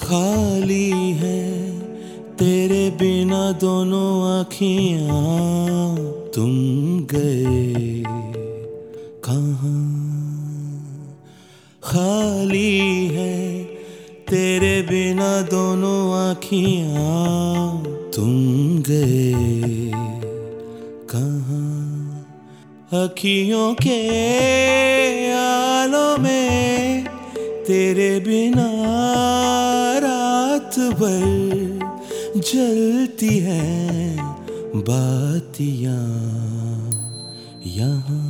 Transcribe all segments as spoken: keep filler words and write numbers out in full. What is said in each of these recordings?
खाली है तेरे बिना दोनों आँखियाँ, तुम गए कहाँ। खाली है तेरे बिना दोनों आँखियाँ, तुम गए कहाँ। अखियों के आलों में तेरे बिना रात भर जलती हैं बातियाँ यहाँ।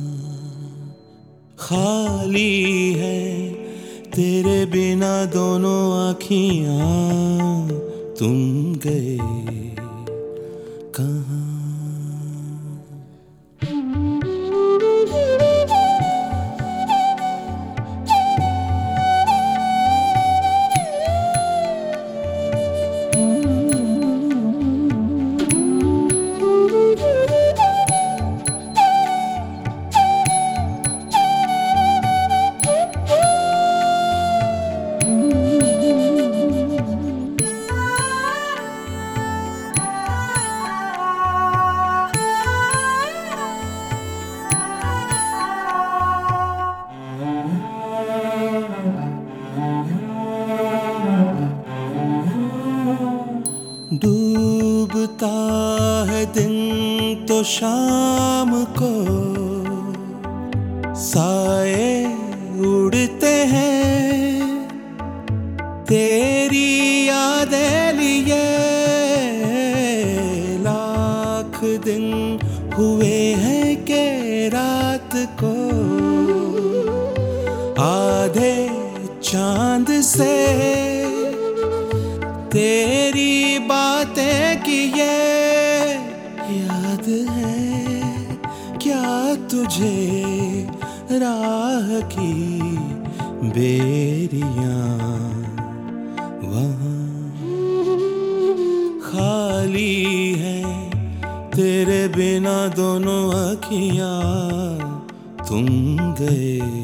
खाली है तेरे बिना दोनों आँखियाँ, तुम गए कहाँ। डूबता है दिन तो शाम को साए उड़ते हैं, तेरी यादें लिए लाख दिन हुए हैं के रात को। आधे चांद से तेरी बातें किए याद है क्या तुझे राह की बेरियां वहाँ। खाली है तेरे बिना दोनों आँखियाँ, तुम गए